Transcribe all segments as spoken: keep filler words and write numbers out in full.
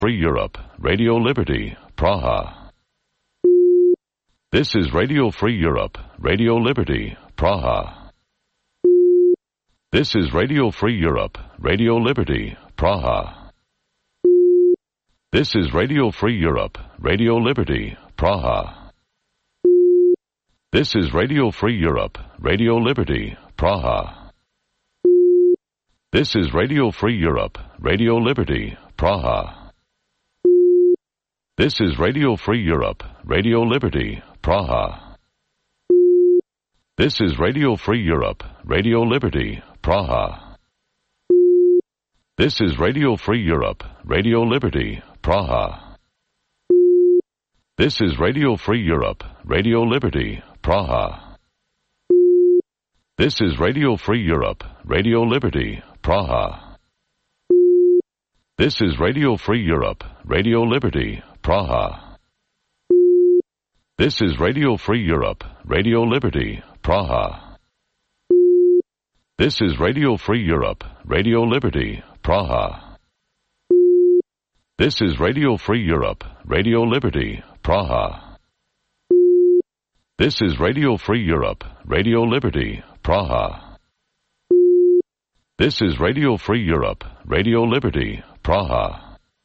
Free Europe, Radio Liberty, Praha. This is Radio Free Europe, Radio Liberty, Praha. This is Radio Free Europe, Radio Liberty, Praha. This is Radio Free Europe, Radio Liberty, Praha. This is Radio Free Europe, Radio Liberty, Praha. This is Radio Free Europe, Radio Liberty, Praha. This is Radio Free Europe, Radio Liberty, Praha. This is Radio Free Europe, Radio Liberty, Praha. This is Radio Free Europe, Radio Liberty, Praha. This is Radio Free Europe, Radio Liberty, Praha. This is Radio Free Europe, Radio Liberty, Praha. This is Radio Free Europe, Radio Liberty, Praha. This is Radio Free Europe, Radio Liberty, Praha. This is Radio Free Europe, Radio Liberty, Praha. This is Radio Free Europe, Radio Liberty, Praha. This is Radio Free Europe, Radio Liberty, Praha. This is Radio Free Europe, Radio Liberty, Praha.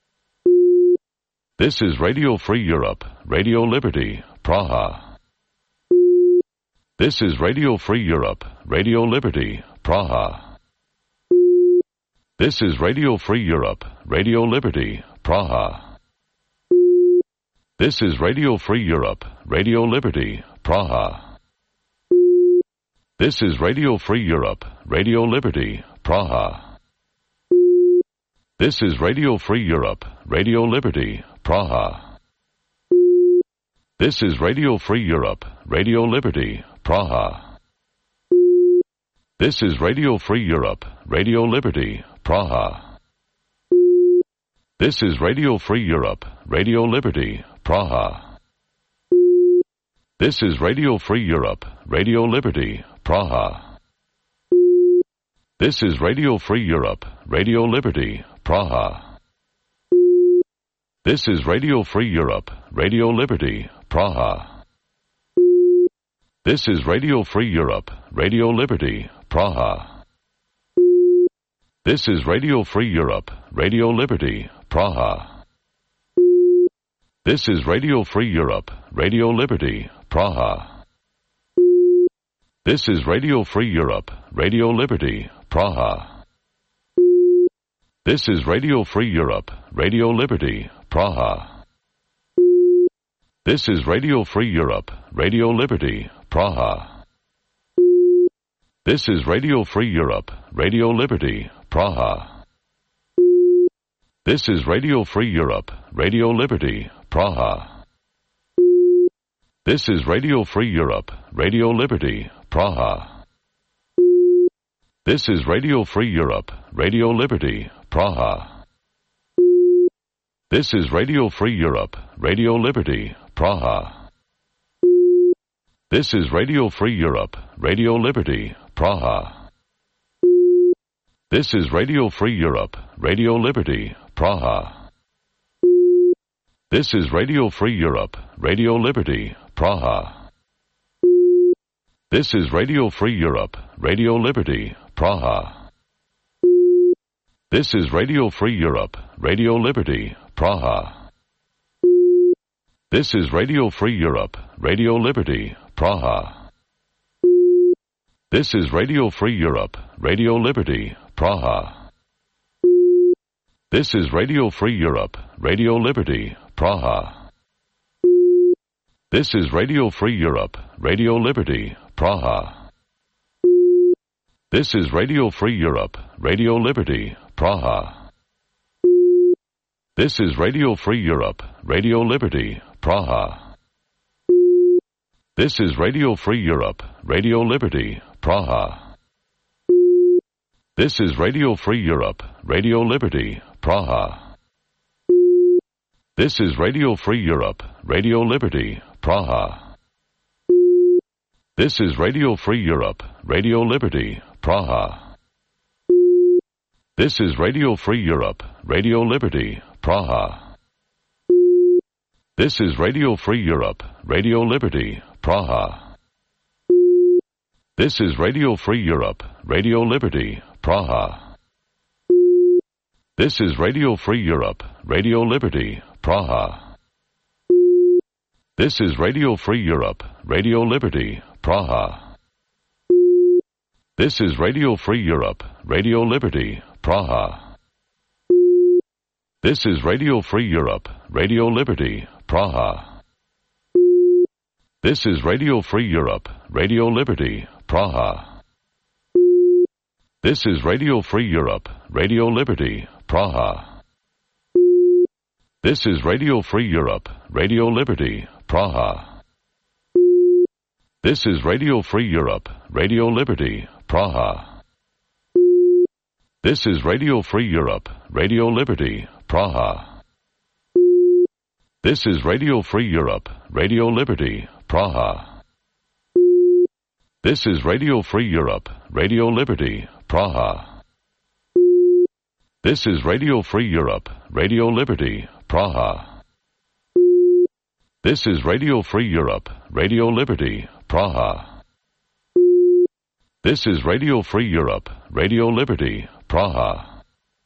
This is Radio Free Europe, Radio Liberty, Praha. This is Radio Free Europe, Radio Liberty, Praha. This is Radio Free Europe, Radio Liberty, Praha. This is Radio Free Europe, Radio Liberty, Praha. This is Radio Free Europe, Radio Liberty, Praha. This is Radio Free Europe, Radio Liberty, Praha. This is Radio Free Europe, Radio Liberty, Praha. This is Radio Free Europe, Radio Liberty, Praha. This is Radio Free Europe, Radio Liberty, Praha. This is Radio Free Europe, Radio Liberty, Praha. This is Radio Free Europe, Radio Liberty, Praha. This is Radio Free Europe, Radio Liberty, Praha. This is Radio Free Europe, Radio Liberty, Praha. This is Radio Free Europe, Radio Liberty, Praha. This is Radio Free Europe, Radio Liberty, Praha. This is Radio Free Europe, Radio Liberty, Praha. This is Radio Free Europe, Radio Liberty, Praha. This is Radio Free Europe, Radio Liberty, Praha. This is Radio Free Europe, Radio Liberty, Praha. This is Radio Free Europe, Radio Liberty, Praha. This is Radio Free Europe, Radio Liberty, Praha. This is Radio Free Europe, Radio Liberty, Praha. This is Radio Free Europe, Radio Liberty, Praha. This is Radio Free Europe, Radio Liberty, Praha. This is Radio Free Europe, Radio Liberty, Praha. This is Radio Free Europe, Radio Liberty, Praha. This is Radio Free Europe, Radio Liberty, Praha. This is Radio Free Europe, Radio Liberty, Praha. This is Radio Free Europe, Radio Liberty, Praha. This is Radio Free Europe, Radio Liberty, Praha. This is Radio Free Europe, Radio Liberty, Praha. This is Radio Free Europe, Radio Liberty, Praha. This is Radio Free Europe, Radio Liberty, Praha. This is Radio Free Europe, Radio Liberty, Praha. This is Radio Free Europe, Radio Liberty, Praha. This is Radio Free Europe, Radio Liberty, Praha. This is Radio Free Europe, Radio Liberty, Praha. This is Radio Free Europe, Radio Liberty, Praha. This is Radio Free Europe, Radio Liberty, Praha. This is Radio Free Europe, Radio Liberty, Praha. This is Radio Free Europe, Radio Liberty, Praha. This is Radio Free Europe, Radio Liberty, Praha. This is Radio Free Europe, Radio Liberty, Praha. This is Radio Free Europe, Radio Liberty, Praha. This is Radio Free Europe, Radio Liberty, Praha. This is Radio Free Europe, Radio Liberty, Praha. This is Radio Free Europe, Radio Liberty, Praha. This is Radio Free Europe, Radio Liberty, Praha. This is Radio Free Europe, Radio Liberty, Praha. This is Radio Free Europe, Radio Liberty, Praha. This is Radio Free Europe, Radio Liberty, Praha. This is Radio Free Europe, Radio Liberty, Praha. This is Radio Free Europe, Radio Liberty, Praha. This is Radio Free Europe, Radio Liberty, Praha. This is Radio Free Europe, Radio Liberty, Praha.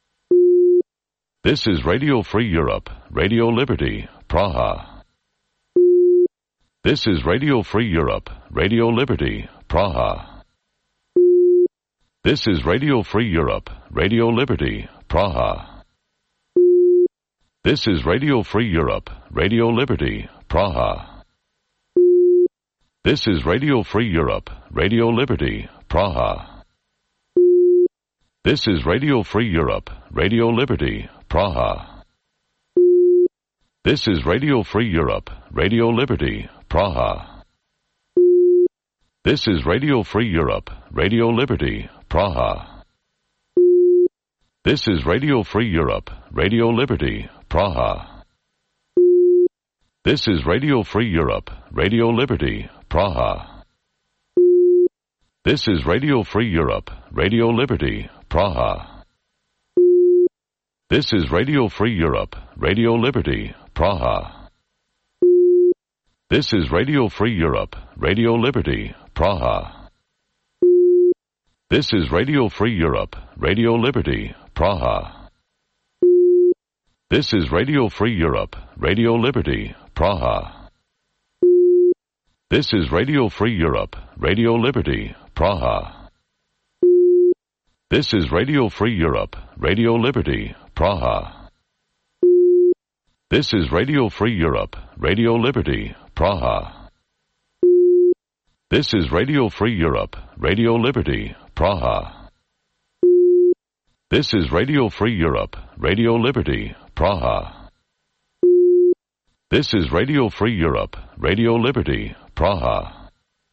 This is Radio Free Europe, Radio Liberty, Praha. This is Radio Free Europe, Radio Liberty, Praha. This is Radio Free Europe, Radio Liberty, Praha. This is Radio Free Europe, Radio Liberty, Praha. This is Radio Free Europe, Radio Liberty, Praha. This is Radio Free Europe, Radio Liberty, Praha. This is Radio Free Europe, Radio Liberty, Praha. This is Radio Free Europe, Radio Liberty, Praha. This is Radio Free Europe, Radio Liberty, Praha. This is Radio Free Europe, Radio Liberty, Praha. This is Radio Free Europe, Radio Liberty, Praha. This is Radio Free Europe, Radio Liberty, Praha. This is Radio Free Europe, Radio Liberty, Praha. This is Radio Free Europe, Radio Liberty, Praha. This is Radio Free Europe, Radio Liberty, Praha. This is Radio Free Europe, Radio Liberty, Praha. This is Radio Free Europe, Radio Liberty, Praha. This is Radio Free Europe, Radio Liberty, Praha. This is Radio Free Europe, Radio Liberty, Praha. This is Radio Free Europe, Radio Liberty, Praha. This is Radio Free Europe, Radio Liberty, Praha.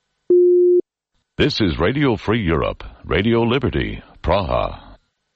This is Radio Free Europe, Radio Liberty, Praha.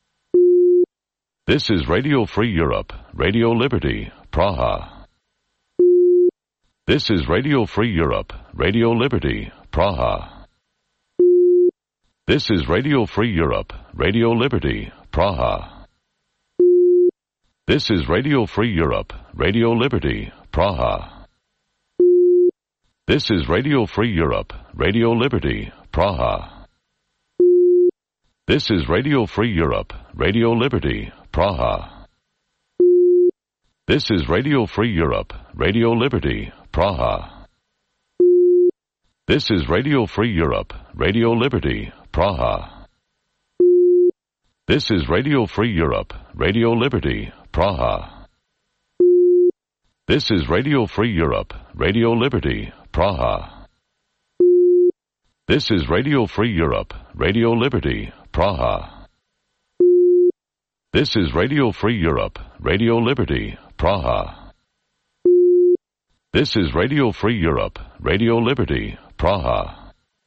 This is Radio Free Europe, Radio Liberty, Praha. This is Radio Free Europe, Radio Liberty, Praha. This is Radio Free Europe, Radio Liberty, Praha. This is Radio Free Europe, Radio Liberty, Praha. This is Radio Free Europe, Radio Liberty, Praha. This is Radio Free Europe, Radio Liberty, Praha. This is Radio Free Europe, Radio Liberty, Praha. This is Radio Free Europe, Radio Liberty, Praha. This is Radio Free Europe, Radio Liberty, Praha. This is Radio Free Europe, Radio Liberty, Praha. This is Radio Free Europe, Radio Liberty, Praha. This is Radio Free Europe, Radio Liberty, Praha. This is Radio Free Europe, Radio Liberty, Praha.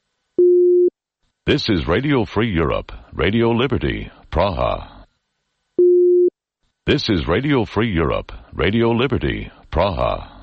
This is Radio Free Europe, Radio Liberty, Praha. This is Radio Free Europe, Radio Liberty, Praha.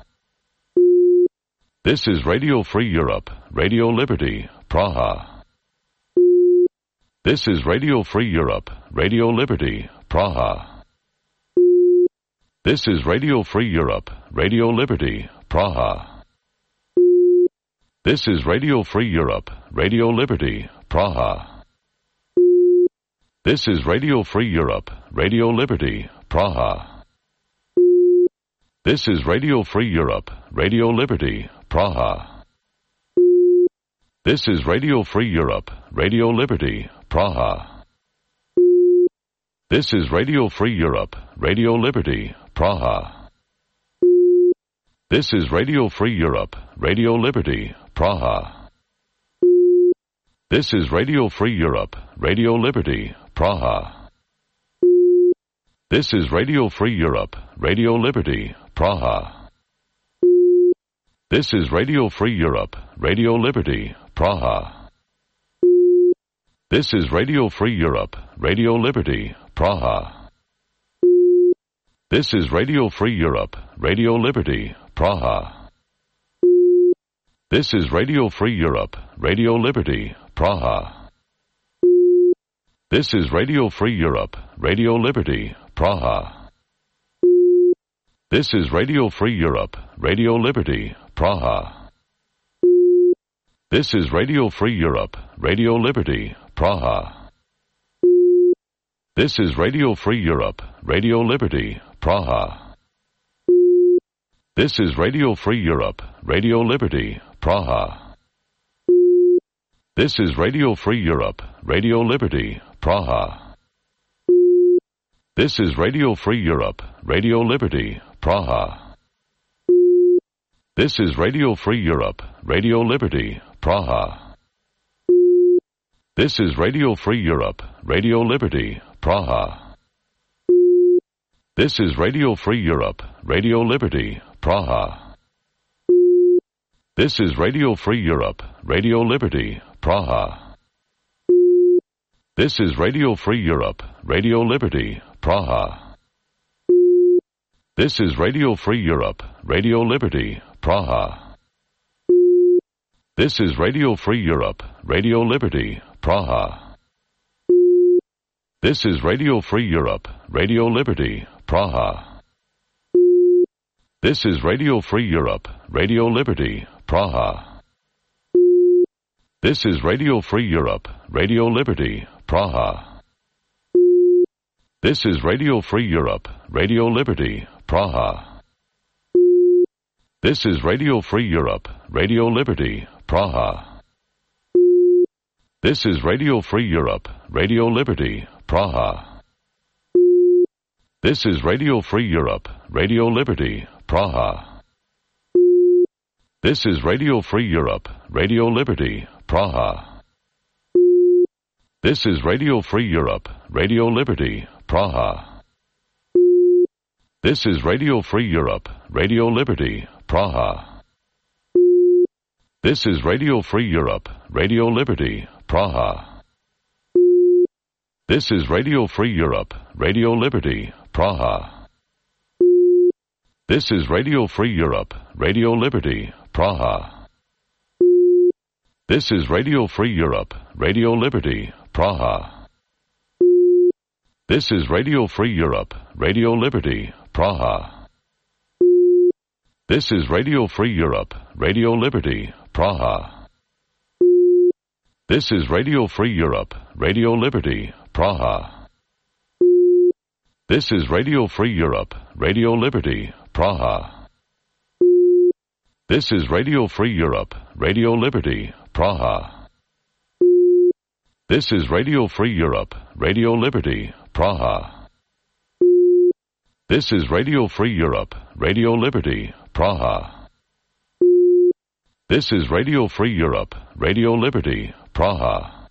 This is Radio Free Europe, Radio Liberty, Praha. This is Radio Free Europe, Radio Liberty, Praha. This is Radio Free Europe, Radio Liberty, Praha. This is Radio Free Europe, Radio Liberty, Praha. This is Radio Free Europe, Radio Liberty, Praha. This is Radio Free Europe, Radio Liberty, Praha. This is Radio Free Europe, Radio Liberty, Praha. This is Radio Free Europe, Radio Liberty, Praha. This is Radio Free Europe, Radio Liberty, Praha. This is Radio Free Europe, Radio Liberty, Praha. This is Radio Free Europe, Radio Liberty, Praha. This is Radio Free Europe, Radio Liberty, Praha. This is Radio Free Europe, Radio Liberty, Praha. This is Radio Free Europe, Radio Liberty, Praha. This is Radio Free Europe, Radio Liberty, Praha. This is Radio Free Europe, Radio Liberty, Praha. This is Radio Free Europe, Radio Liberty, Praha. This is Radio Free Europe, Radio Liberty, Praha. This is Radio Free Europe, Radio Liberty, Praha. This is Radio Free Europe, Radio Liberty, Praha. This is Radio Free Europe, Radio Liberty, Praha. This is Radio Free Europe, Radio Liberty, Praha. This is Radio Free Europe, Radio Liberty, Praha. This is Radio Free Europe, Radio Liberty, Praha. This is Radio Free Europe, Radio Liberty, Praha. This is Radio Free Europe, Radio Liberty, Praha. This is Radio Free Europe, Radio Liberty, Praha. This is Radio Free Europe, Radio Liberty, Praha. This is Radio Free Europe, Radio Liberty, Praha. This is Radio Free Europe, Radio Liberty, Praha. This is Radio Free Europe, Radio Liberty, Praha. This is Radio Free Europe, Radio Liberty, Praha. This is Radio Free Europe, Radio Liberty, Praha. This is Radio Free Europe, Radio Liberty, Praha. This is Radio Free Europe, Radio Liberty, Praha. This is Radio Free Europe, Radio Liberty, Praha. This is Radio Free Europe, Radio Liberty, Praha. This is Radio Free Europe, Radio Liberty, Praha. This is Radio Free Europe, Radio Liberty, Praha. This is Radio Free Europe, Radio Liberty, Praha. This is Radio Free Europe, Radio Liberty, Praha. This is Radio Free Europe, Radio Liberty, Praha. This is Radio Free Europe, Radio Liberty, Praha. This is Radio Free Europe, Radio Liberty, Praha. This is Radio Free Europe, Radio Liberty, Praha. This is Radio Free Europe, Radio Liberty, Praha. This is Radio Free Europe, Radio Liberty, Praha. This is Radio Free Europe, Radio Liberty, Praha. This is Radio Free Europe, Radio Liberty, Praha. This is Radio Free Europe, Radio Liberty, Praha. This is Radio Free Europe, Radio Liberty, Praha.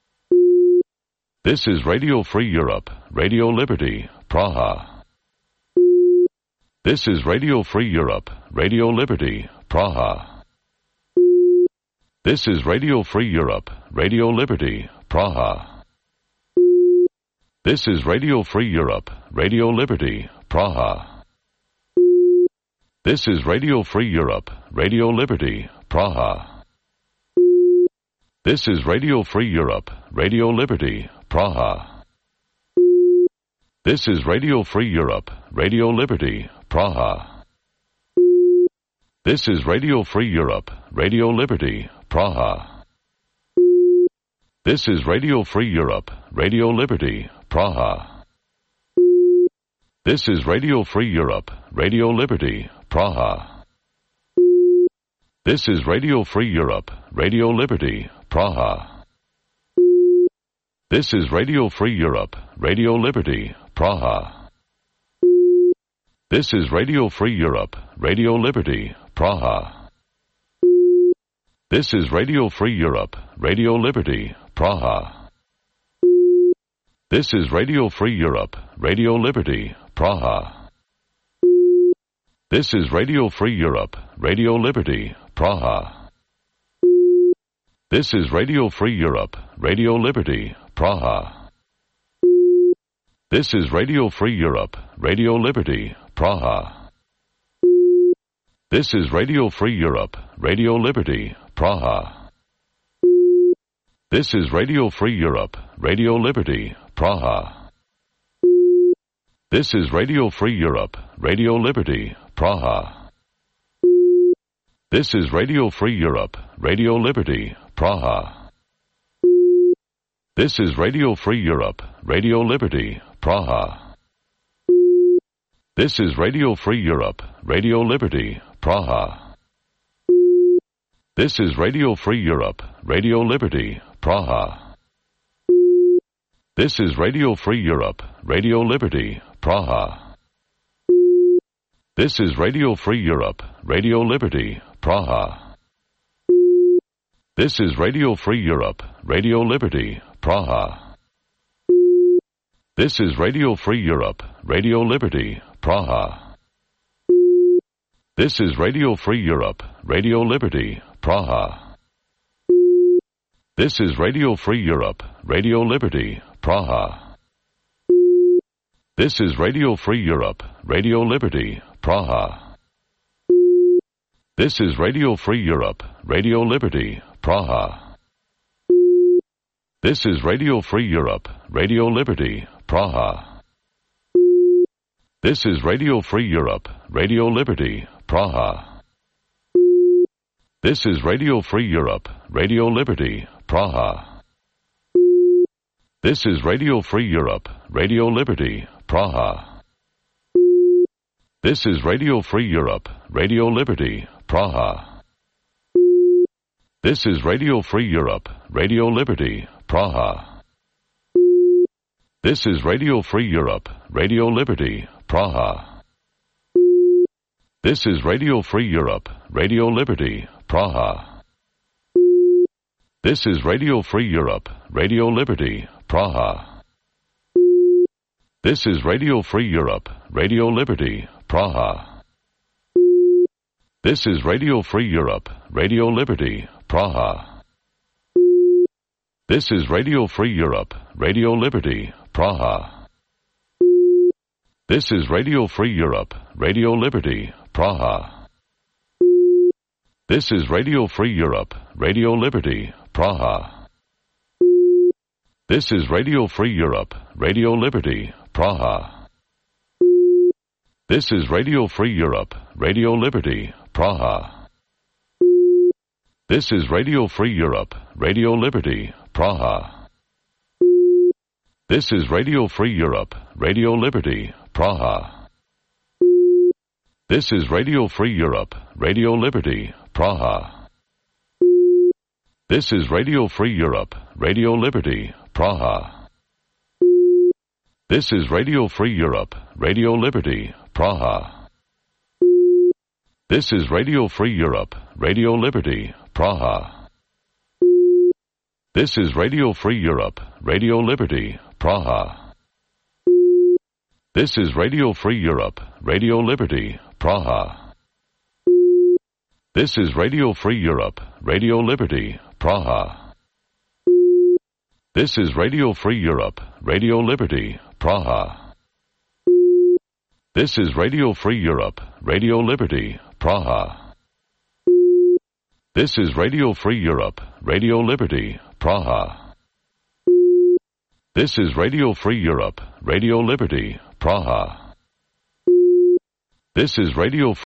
This is Radio Free Europe, Radio Liberty, Praha. This is Radio Free Europe, Radio Liberty, Praha. This is Radio Free Europe, Radio Liberty, Praha. This is Radio Free Europe, Radio Liberty, Praha. This is Radio Free Europe, Radio Liberty, Praha. This is Radio Free Europe, Radio Liberty, Praha. This is Radio Free Europe, Radio Liberty, Praha. This is Radio Free Europe, Radio Liberty, Praha. This is Radio Free Europe, Radio Liberty, Praha. This is Radio Free Europe, Radio Liberty, Praha. This is Radio Free Europe, Radio Liberty, Praha. This is Radio Free Europe, Radio Liberty, Praha. This is Radio Free Europe, Radio Liberty, Praha. This is Radio Free Europe, Radio Liberty, Praha. This is Radio Free Europe, Radio Liberty, Praha. This is Radio Free Europe, Radio Liberty, Praha. This is Radio Free Europe, Radio Liberty, Praha. This is Radio Free Europe, Radio Liberty, Praha. This is Radio Free Europe, Radio Liberty, Praha. This is Radio Free Europe, Radio Liberty, Praha. This is Radio Free Europe, Radio Liberty, Praha. This is Radio Free Europe, Radio Liberty, Praha. This is Radio Free Europe, Radio Liberty, Praha. This is Radio Free Europe, Radio Liberty, Praha. This is Radio Free Europe, Radio Liberty, Praha. This is Radio Free Europe, Radio Liberty, Praha. This is Radio Free Europe, Radio Liberty, Praha. This is Radio Free Europe, Radio Liberty, Praha. This is Radio Free Europe, Radio Liberty, Praha. This is Radio Free Europe, Radio Liberty, Praha. This is Radio Free Europe, Radio Liberty, Praha. This is Radio Free Europe, Radio Liberty, Praha. This is Radio Free Europe, Radio Liberty, Praha. This is Radio Free Europe, Radio Liberty, Praha. This is Radio Free Europe, Radio Liberty, Praha. This is Radio Free Europe, Radio Liberty, Praha. This is Radio Free Europe, Radio Liberty, Praha. This is Radio Free Europe, Radio Liberty, Praha. This is Radio Free Europe, Radio Liberty, Praha. This is Radio Free Europe, Radio Liberty, Praha. This is Radio Free Europe, Radio Liberty, Praha. This is Radio Free Europe, Radio Liberty, Praha. This is Radio Free Europe, Radio Liberty, Praha. This is Radio Free Europe, Radio Liberty, Praha. This is Radio Free Europe, Radio Liberty, Praha. This is Radio Free Europe, Radio Liberty, Praha. This is Radio Free Europe, Radio Liberty, Praha. This is Radio Free Europe, Radio Liberty, Praha. This is Radio Free Europe, Radio Liberty, Praha. This is Radio Free Europe, Radio Liberty, Praha. This is Radio Free Europe, Radio Liberty, Praha. This is Radio Free Europe, Radio Liberty, Praha. This is Radio Free Europe, Radio Liberty, Praha. This is Radio Free Europe, Radio Liberty, Praha. This is Radio Free Europe, Radio Liberty, Praha. This is Radio Free Europe, Radio Liberty, Praha. This is Radio Free Europe, Radio Liberty, Praha. This is Radio Free Europe, Radio Liberty, Praha. This is Radio Free Europe, Radio Liberty, Praha. This is Radio Free Europe, Radio Liberty, Praha. This is Radio Free Europe, Radio Liberty, Praha. This is Radio Free Europe, Radio Liberty, Praha. This is Radio